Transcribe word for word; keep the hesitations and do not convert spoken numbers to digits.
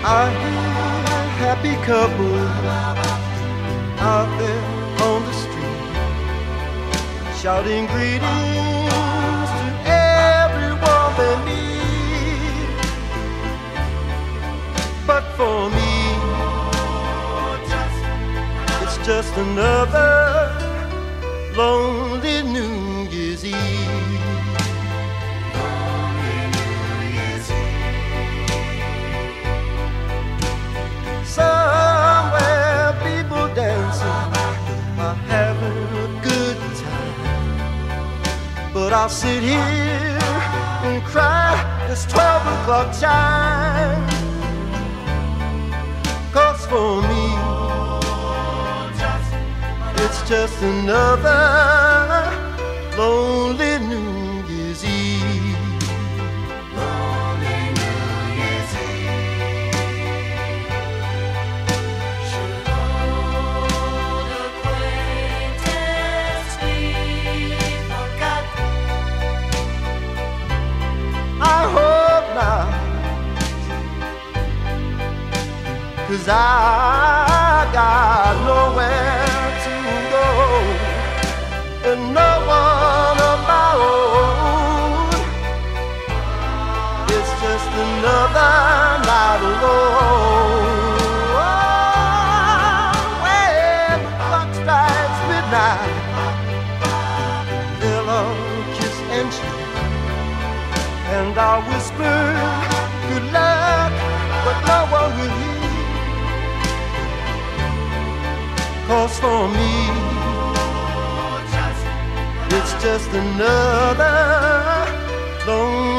I hear a happy couple out there on the street shouting greetings to everyone they meet. But for me, it's just another lonely New Year's Eve. Somewhere people dancing are having a good time, but I'll sit here and cry this twelve o'clock chime. Cause for me, it's just another lonely New Year's Eve. Lonely New Year's Eve. Should old acquaintance be forgot? I hope not, 'cause I got nowhere to go and no one of my own. It's just another night alone. Oh, when the clock strikes midnight, they'll all kiss and shake, and I'll whisper good luck, but no one will hear. Cause for me, it's just another lonely